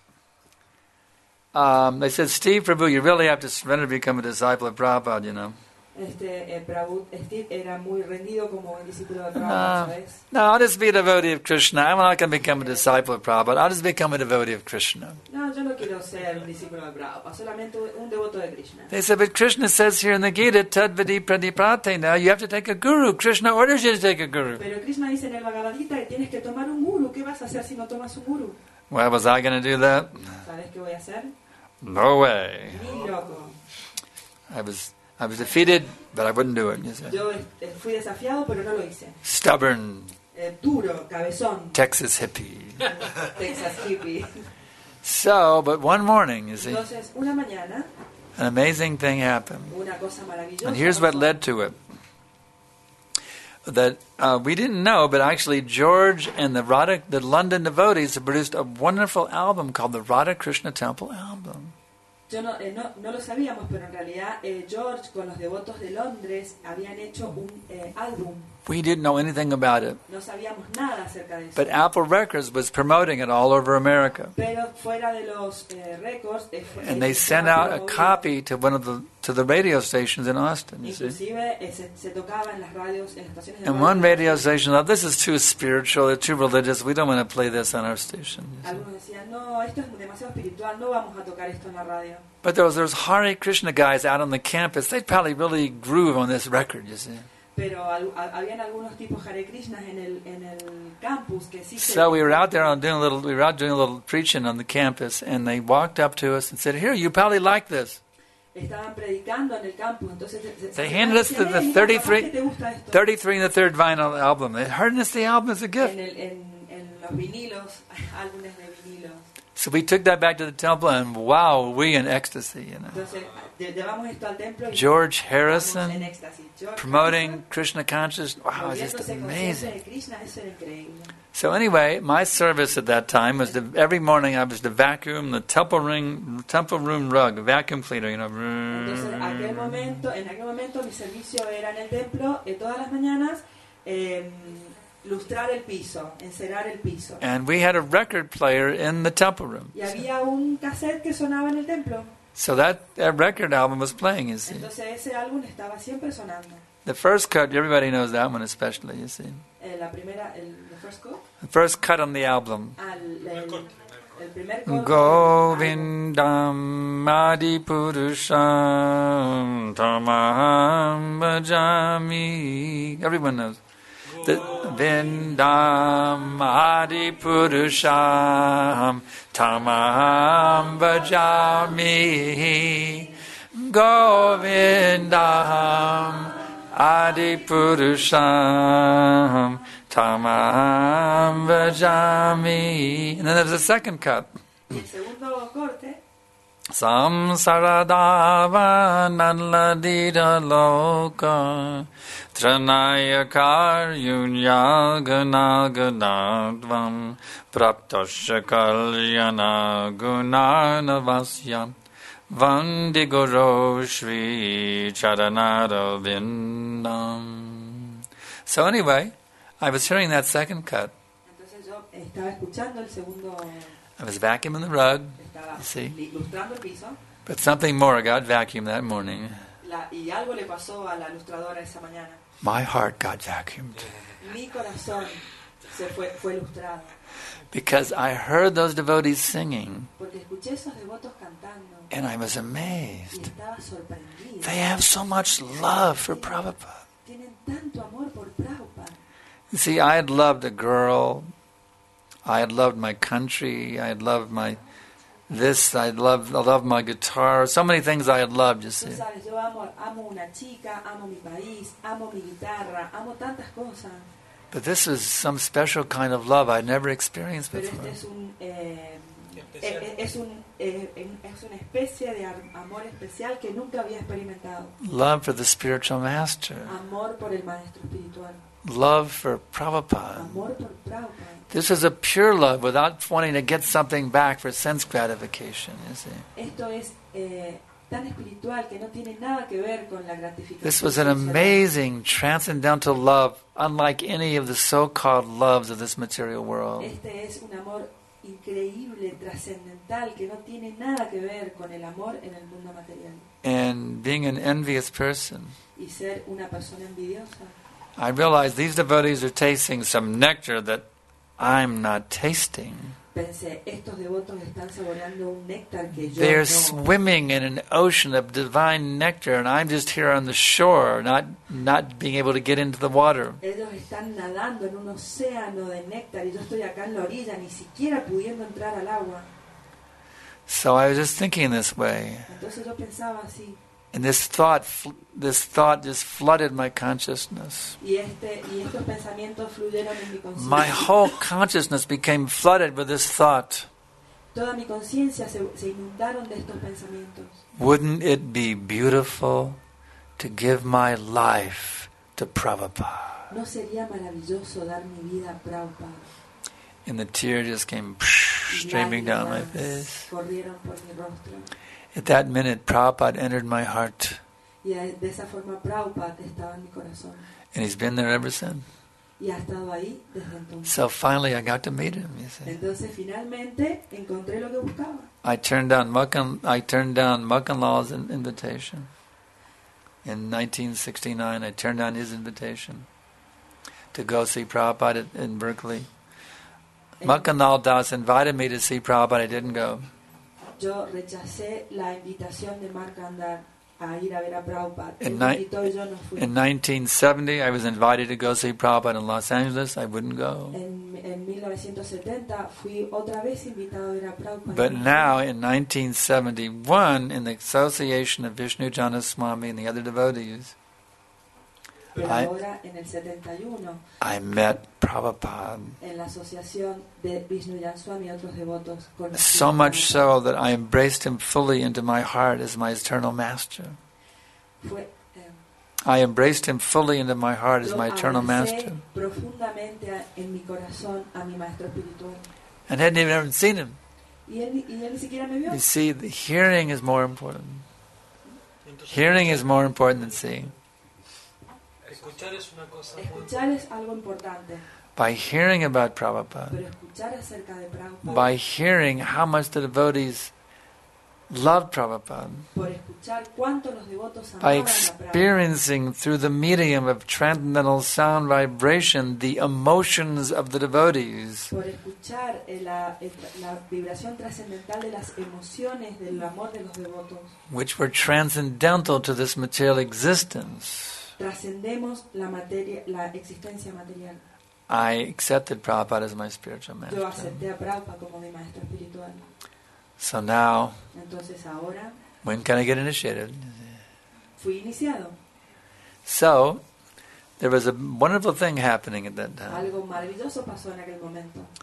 they said, Steve Prabhu, you really have to surrender to become a disciple of Prabhupada, Steve era muy rendido como un discípulo de Prabhupada, ¿sabes? No, I'll just be a devotee of Krishna. I'm not going to become a disciple of Prabhupada. I'll just become a devotee of Krishna. No, yo no quiero ser un discípulo de Prabhupada, solamente un devoto de Krishna. They said, but Krishna says here in the Gita, Tadvadi Pradipate, now you have to take a guru. Krishna orders you to take a guru. Pero Krishna dice en el Bhagavad Gita que tienes que tomar un guru. ¿Qué vas a hacer si no tomas un guru? Well, was I going to do that? ¿Sabes qué voy a hacer? No way. Ni loco. I was defeated, but I wouldn't do it. You see. Yo fui desafiado, pero no lo hice. Stubborn. Duro, cabezón. Texas hippie. Texas hippie. So, but one morning, you see, Entonces, una mañana, an amazing thing happened. Una cosa maravillosa. And here's what led to it. That we didn't know, but actually George and the London devotees have produced a wonderful album called the Radha Krishna Temple Album. Yo no lo sabíamos, pero en realidad George con los devotos de Londres habían hecho un álbum. We didn't know anything about it. No sabíamos nada acerca de eso. But Apple Records was promoting it all over America. Pero fuera de los records, and they sent out a copy to to the radio stations in Austin. You see? Se tocaba en las radios, en las estaciones de and one radio station thought, this is too spiritual, it's too religious, we don't want to play this on our station. Algunos decían, no, esto es demasiado espiritual, no vamos a tocar esto en la radio. But there was Hare Krishna guys out on the campus, they'd probably really groove on this record, you see. Pero habían algunos tipos Hare Krishnas en el campus que sí. So we were out there doing a little preaching on the campus, and they walked up to us and said, "Here, you probably like this." Estaban predicando en el campus, entonces they handed us the 33 and the third vinyl album. They handed us the album as a gift. En los vinilos, álbumes de vinilos. So we took that back to the temple, and wow, we in ecstasy, you know. Entonces, llevamos esto al templo y George Harrison en éxtasis. promoting Krishna consciousness. Wow, it's just amazing. So anyway, my service at that time was every morning I was to vacuum the temple room rug, a vacuum cleaner, you know. Entonces, en aquel momento mi servicio era en el templo todas las mañanas. Lustrar el piso, encerar el piso. And we had a record player in the temple room. Y había un cassette que sonaba en el templo. So that record album was playing, you see. Entonces ese álbum estaba siempre sonando. The first cut, everybody knows that one especially, you see. The first cut? The first cut on the album. El primer corte. Govindam Adipurusham Tamaham Bhajami. Everyone knows. The Vindam Adipurusham Tamaham Bhajami Govindam Adipurusham Tamaham Bhajami. And then there's a second cut. El segundo corte. Samsaradava Nanladita Loka Tranayakar Yunyaganaganavam Praptasya Kalyana Gunarnavasyam Vandigoro Shri Charanara Vindam. So anyway, I was hearing that second cut. Entonces yo estaba escuchando el segundo. I was vacuuming the rug, Estaba you see. lustrando el piso. But something more got vacuumed that morning. Y algo le pasó a la lustradora esa mañana. My heart got vacuumed. Mi corazón fue lustrado. Because I heard those devotees singing. Porque escuché esos devotos cantando. And I was Y amazed. estaba sorprendido. They have so much love for Prabhupada. Tienen tanto amor por Prabhupada. You see, I had loved a girl. I had loved my country. I had loved my this. I loved my guitar. So many things I had loved, you see. Tú sabes, yo amo una chica, amo mi país, amo mi guitarra, amo tantas cosas. But this was some special kind of love I'd never experienced Pero before. este es una especie de amor especial que nunca había experimentado. Love for the spiritual master. Amor por el maestro espiritual. Love for Prabhupada. Amor por Prabhupada. This is a pure love without wanting to get something back for sense gratification, you see. Esto es tan espiritual que no tiene nada que ver con la gratificación. This was an sensorial. amazing, transcendental love, unlike any of the so-called loves of this material world. Este es un amor increíble, trascendental, que no tiene nada que ver con el amor en el mundo material. And being an envious person, Y ser una persona envidiosa. I realized these devotees are tasting some nectar that I'm not tasting. Pensé, estos devotos están saboreando un néctar que yo They're no. swimming in an ocean of divine nectar, and I'm just here on the shore, not being able to get into the water. Ellos están nadando en un océano de néctar y yo estoy acá en la orilla, ni siquiera pudiendo entrar al agua. So I was just thinking this way, Entonces yo pensaba así, and this thought just flooded my consciousness. y estos pensamientos fluyeron en mi conciencia. My whole consciousness became flooded with this thought. Toda mi conciencia se inundaron de estos pensamientos. Wouldn't it be beautiful to give my life to Prabhupada? ¿No sería maravilloso dar mi vida a Prabhupada? And the tear just came Y streaming down my lágrimas face. corrieron por mi rostro. At that minute, Prabhupada entered my heart, Y de esa forma Prabhupada estaba en mi corazón. and he's been there ever since. Y ha estado ahí desde entonces. So finally, I got to meet him. You see, Entonces finalmente encontré lo que buscaba. I turned down Mukkanlal's invitation in 1969. I turned down his invitation to go see Prabhupada in Berkeley. Mukkanlal Das invited me to see Prabhupada. I didn't go. Yo rechacé la invitación de Mark Andar a ir a ver a Prabhupada. Él In me invitó y yo no fui. In 1970, I was invited to go see Prabhupada in Los Angeles. I wouldn't go. En 1970 fui otra vez invitado a ver a Prabhupada. But now, in 1971, in the association of Vishnu Jana Swami and the other devotees, Pero ahora, en el 71, I met Prabhupada. en la asociación de Vishnu Jan Swami y otros devotos, conocí So a much Prabhupada. so that I embraced him fully into my heart as my eternal master. I embraced him fully into my heart as Yo my eternal abracé master. profundamente en mi corazón a mi maestro espiritual. And hadn't even seen him. Y él ni siquiera me vio. You see, the hearing is more important. Hearing is more important than seeing. Escuchar es una cosa muy Escuchar es algo importante, By hearing about Prabhupada, pero escuchar acerca de Prabhupada, by hearing how much the devotees loved Prabhupada, por escuchar cuánto los devotos by amaban a Prabhupada, experiencing through the medium of transcendental sound vibration the emotions of the devotees, por escuchar la vibración trascendental de las emociones del amor de los devotos, which were transcendental to this material existence, trascendemos la existencia material. I accepted Prabhupada as my spiritual Yo master. acepté a Prabhupada como mi maestro espiritual. So now, Entonces ahora when can I get initiated? fui iniciado. So, there was a wonderful thing happening at that time. Algo maravilloso pasó en aquel momento.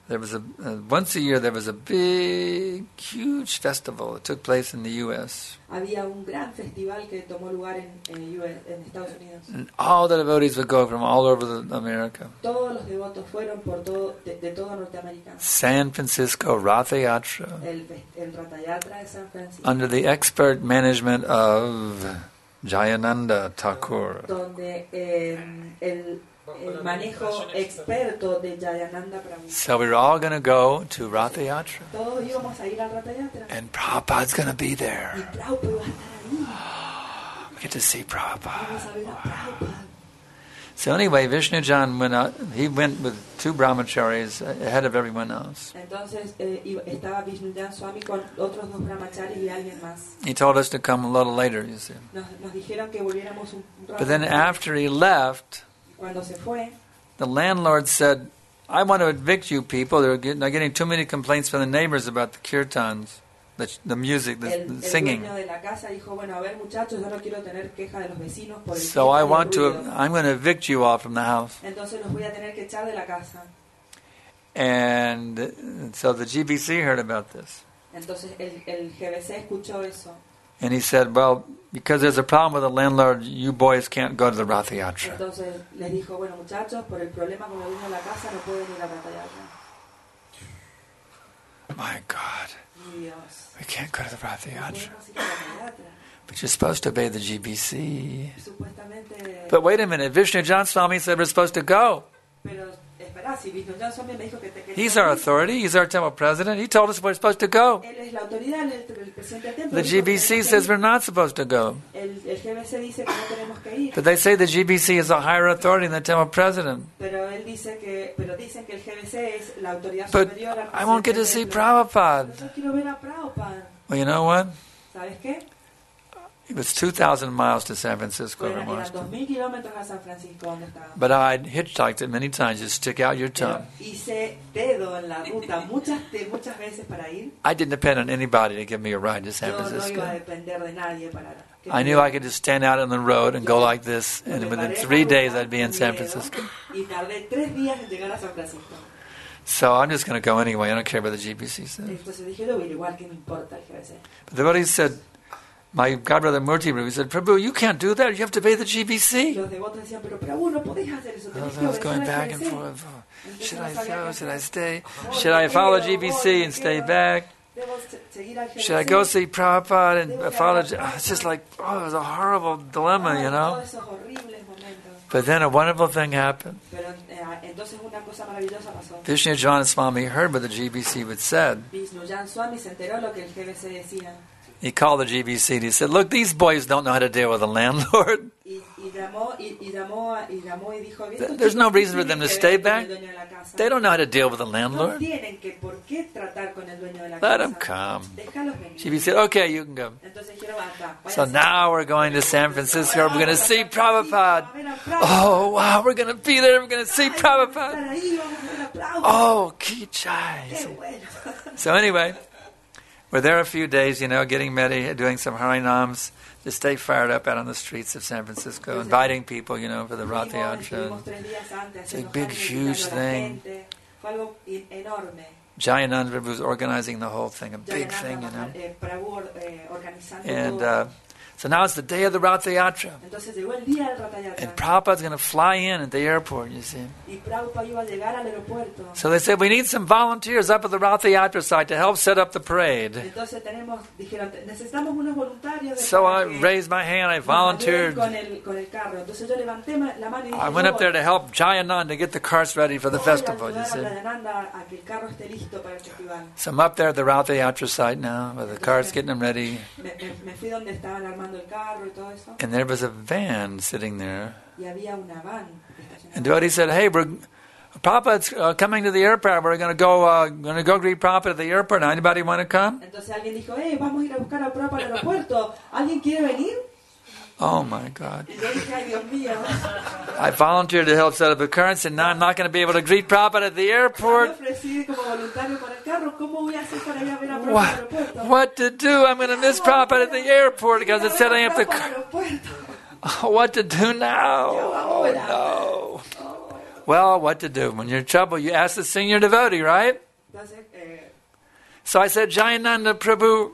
there was once a year there was a big, huge festival that took place in the U.S. Había un gran festival que tomó lugar en Estados Unidos. And all the devotees would go from all over America. Todos los devotos fueron de toda Norteamérica. San Francisco Ratha Yatra. El Ratha Yatra de San Francisco. Under the expert management of Jayananda Thakur. Donde el manejo experto de Jayananda Prabhu. So we were all going to go to Ratha Yatra. Todos íbamos a ir al Ratha Yatra. And Prabhupada's going to be there. Y Prabhupada iba a estar ahí. We get to see Prabhupada. Vamos a ver a Prabhupada. So anyway, Vishnujan went out. He went with 2 brahmacharis ahead of everyone else. Entonces estaba Vishnujan Swami con otros 2 brahmacharis y alguien más. He told us to come a little later, you see. Nos dijeron que volviéramos un rato. But then after he left, Cuando se fue, the landlord said, I want to evict you people. They're getting too many complaints from the neighbors about the kirtans, the music, the singing. El dueño de la casa dijo, bueno, a ver muchachos, yo no quiero tener queja de los vecinos por el So I'm going to evict you all from the house. Entonces los voy a tener que echar de la casa. And so the GBC heard about this. Entonces el GBC escuchó eso. And he said, well, because there's a problem with the landlord, you boys can't go to the Ratha Yatra. Entonces les dijo, bueno muchachos, por el problema con el dueño de la casa no pueden ir a Ratha Yatra. My God, Dios. we can't go to the Ratha No Yatra. podemos ir a Ratha Yatra. But you're supposed to obey the GBC. Supuestamente. But wait a minute, Vishnujan Swami said we're supposed to go. Pero espera, si Vishnujan Swami me dijo que te He's our authority. He's our temple president. He told us we're supposed to go. Él es la autoridad, el presidente del templo. The GBC says we're not supposed to go. El GBC dice que no tenemos que ir. But they say the GBC is a higher authority than the temple president. Pero dicen que el GBC es la autoridad But superior al I won't get to see presidente del Prabhupada. templo. Yo quiero ver a Prabhupada. Well, you know what? ¿Sabes qué? It was 2,000 miles to San Francisco Eran from Washington. 2.000 kilómetros a San Francisco, donde estábamos. But I'd hitchhiked it many times. Just stick out your tongue. Hice dedo en la ruta muchas veces para ir. I didn't depend on anybody to give me a ride to San Yo no iba a Francisco. depender de nadie para que I knew I could just stand out on the road and go like this, and within 3 days I'd be in San Francisco. Y tardé 3 días en llegar a San Francisco. So I'm just going to go anyway. I don't care what the GBC says. Entonces dije, yo voy a ir igual, que me importa el GBC. But the buddy said, my godbrother Murti Prabhu said, Prabhu, you can't do that. You have to obey the GBC. Los devotos decían, pero Prabhu, no podés hacer eso. I Tenés que was obedecer going al back and GBC. forth. Entonces Should no I sabía qué go? Should I hacer. stay? Oh, Should I follow me GBC quedo, and stay me back? Debo seguir al GBC. Should I go see Prabhupada and follow? It's just like, oh, it was a horrible dilemma, you know. Todos esos horribles momentos. But then a wonderful thing happened. Pero entonces una cosa maravillosa pasó. Vishnujan Swami heard what the GBC had said. Vishnujan Swami se enteró lo que el GBC decía. He called the GBC and he said, look, these boys don't know how to deal with a landlord. Y llamó y dijo, There's no reason for them to stay back. El dueño de la casa. They don't know how to deal with a No landlord. tienen que por qué tratar con el dueño de la Let casa. them come. Déjalos venir. GBC said, okay, you can go. Entonces dijeron, "Anda, So váyanse". now we're going to San Francisco. We're going to see Prabhupada. Oh, wow, we're going to be there. We're going to see Prabhupada. Estar ahí, vamos a ver a Prabhupada. Oh, Kichai. Qué bueno. So anyway, we're there a few days, getting ready, doing some Harinams, to stay fired up out on the streets of San Francisco, inviting people, for the Ratha Yatra. Estuvimos 3 días antes It's a haciendo big, jardines, huge invitando a la thing. gente. Fue algo enorme. Jayananda Prabhu was organizing the whole thing, a big thing, Prabhu organizando And todo. so now it's the day of the Ratha Yatra. Entonces llegó el día del Ratha Yatra. And Prabhupada's going to fly in at the airport, you see. Y Prabhupada iba a llegar al aeropuerto. So they said, we need some volunteers up at the Ratha Yatra site to help set up the parade. Entonces dijeron, necesitamos unos voluntarios. So I para que raised my hand, I nos ayuden volunteered. con el carro. Entonces yo levanté la mano y dije, I went up there to help Jayananda get the carts ready for the festival, you see. a que el carro esté listo para el festival. So I'm up there at the Ratha Yatra site now, with the carts getting them ready. Me fui donde estaban armando el carro y todo eso. And there was a van sitting there. Y había una van And estacionada. Devotee said, hey, Prabhupada's coming to the airport. We're going to go greet Prabhupada at the airport. Now, anybody want to come? Entonces alguien dijo, vamos a ir a buscar a Prabhupada al aeropuerto. ¿Alguien quiere venir? Oh, my God. Y yo dije, ay, Dios mío. I volunteered to help set up the currents, and now I'm not going to be able to greet Prabhupada at the Me airport. ofrecí como voluntario para el carro. ¿Cómo voy a hacer para ir a ver a Prabhupada al aeropuerto? What to do? I'm going to miss Prabhupada at the airport because it's setting up the Prabhupada car. al aeropuerto. Oh, what to do now? Oh, no. Well, what to do? When you're in trouble, you ask the senior devotee, right? Entonces, So I said, Jayananda Prabhu,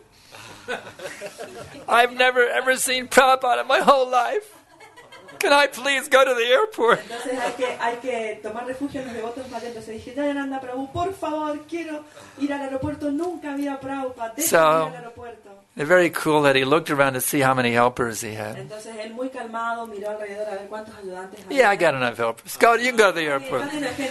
I've never ever seen Prabhupada in my whole life. Can I please go to the airport? Entonces hay que tomar refugio en los devotos más lentos. Entonces dije, Jayananda Prabhu, por favor, quiero ir al aeropuerto. Nunca vi a Prabhupada. Déjame ir al aeropuerto. They're very cool that he looked around to see how many helpers he had. Entonces él muy calmado miró alrededor a ver cuántos ayudantes había. Yeah, I got enough helpers. You can go to the airport.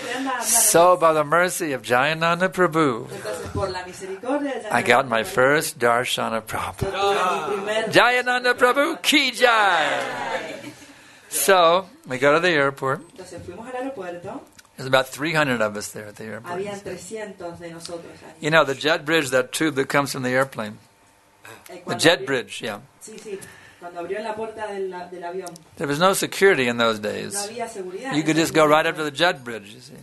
So by the mercy of Jayananda Prabhu, Entonces, por la misericordia de I got my first darshan of Prabhupada. Jayananda Prabhu ki jai. So we go to the airport. Entonces fuimos al aeropuerto. There's about 300 of us there at the airport. Habían 300 de nosotros ahí. You know, the jet bridge, that tube that comes from the airplane. The jet bridge, yeah. Sí, sí. Cuando abrió la puerta del avión. There was no security in those days. No había seguridad. You could just go right up to the jet bridge, you see.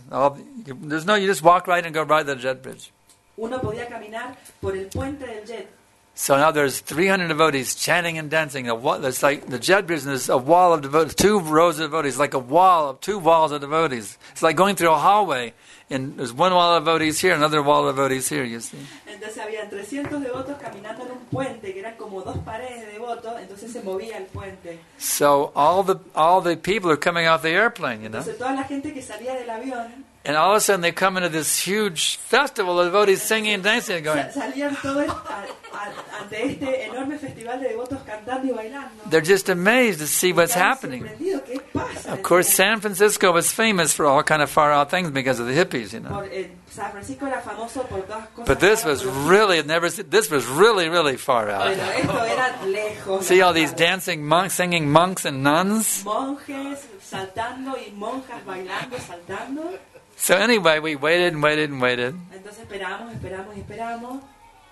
You just walk right and go right to the jet bridge. Uno podía caminar por el puente del jet. So now there's 300 devotees chanting and dancing. There's like the jet bridge, and there's a wall of devotees, 2 rows of devotees, like a wall of 2 walls of devotees. It's like going through a hallway, and there's 1 wall of devotees here, another wall of devotees here, you see. Entonces habían 300 devotos caminando en un puente que eran como 2 paredes de devotos, entonces se movía el puente. So all the people are coming off the airplane, you know. Entonces toda la gente que salía del avión. And all of a sudden they come into this huge festival of devotees singing and dancing and going. Salían todos ante este enorme festival de devotos cantando y bailando. They're just amazed to see what's happening. ¿Qué pasa? Of course, San Francisco was famous for all kind of far out things because of the hippies, you know. San Francisco era famoso por todas cosas. But this was really really far out. Pero esto era lejos. See all these dancing monks, singing monks and nuns. Monjes saltando y monjas bailando, saltando. So anyway, we waited and waited and waited. Entonces esperamos.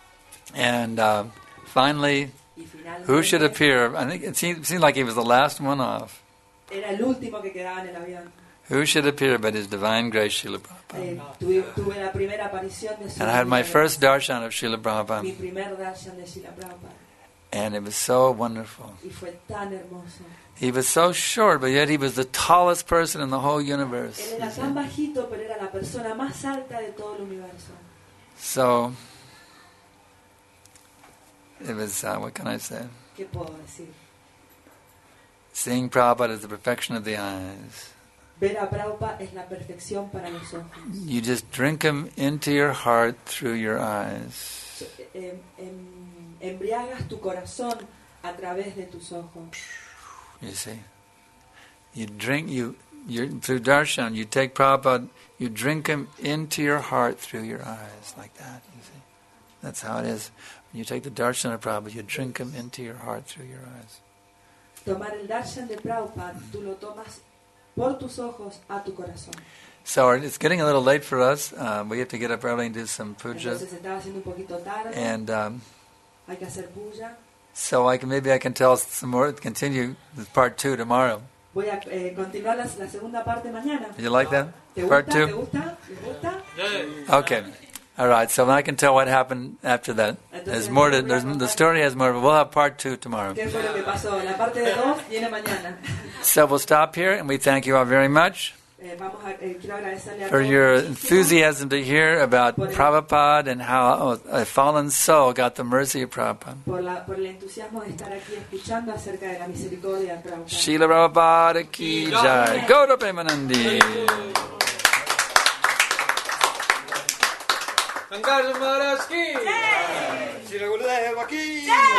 And finally, who should appear? I think it seemed like he was the last one off. Era el último que quedaba en el avión. Who should appear but His Divine Grace, Srila Prabhupada? Tuve la primera aparición de And I had my first darshan of Srila Mi Prabhupada. primer darshan de Srila Prabhupada. And it was so wonderful. Y fue tan hermoso. He was so short, but yet he was the tallest person in the whole universe. Él era tan bajito, pero era la persona más alta de todo el universo. So, it was, what can I say? ¿Qué puedo decir? Seeing Prabhupada is the perfection of the eyes. Ver a Prabhupada es la perfección para los ojos. You just drink him into your heart through your eyes. Embriagas tu corazón a través de tus ojos. You see, through darshan, you take Prabhupada, you drink him into your heart through your eyes, like that, you see. That's how it is. When you take the darshan of Prabhupada, you drink him into your heart through your eyes. Tomar el darshan de Prabhupada, tú lo tomas por tus ojos a tu corazón. So it's getting a little late for us. We have to get up early and do some puja. Entonces estaba haciendo un poquito tarde. And hay que hacer puja. So maybe I can tell some more, continue with part 2 tomorrow. Voy a continuar la segunda parte mañana. Did you like that? ¿Te Part gusta? 2? ¿Te gusta? ¿Te gusta? Yeah. Okay. All right. So I can tell what happened after that. There's more. The story has more, but we'll have part 2 tomorrow. ¿Qué fue lo que pasó? La parte de 2 viene mañana. So we'll stop here, and we thank you all very much Quiero agradecerle a for todos your muchísimo enthusiasm to hear about Prabhupada and how a fallen soul got the mercy of Prabhupada. por el entusiasmo de estar aquí escuchando acerca de la misericordia de Prabhupada. Srila Prabhupada ki jai. Gaura Premanandi. Shankar Maharaj ki. Shri Gurudeva ki.